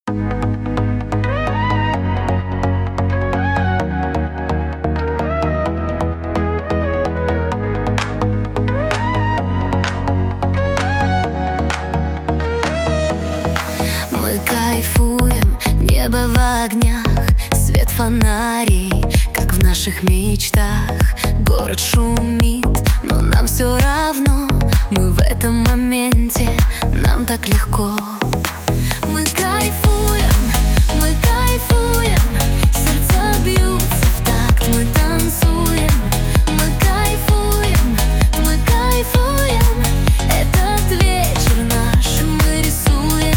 Мы кайфуем, небо в огнях, свет фонарей, как в наших мечтах. Город шумит, но нам все равно. Мы в этом моменте, нам так легко. Мы кайфуем, сердца бьются в такт, мы танцуем. Мы кайфуем, этот вечер наш, мы рисуем.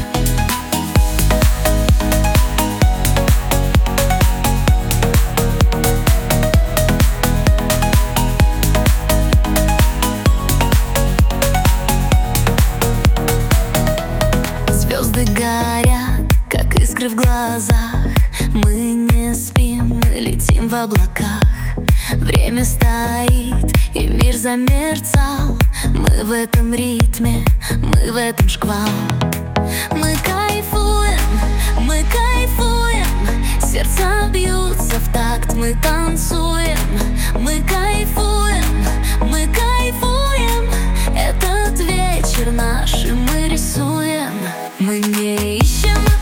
Звезды горят, как искры в глазах. Мы не спим, мы летим в облаках. Время стоит, и мир замерцал. Мы в этом ритме, мы в этом шквал. Мы кайфуем, сердца бьются в такт, мы танцуем. Мы кайфуем, этот вечер наш, и мы рисуем. Мы не ищем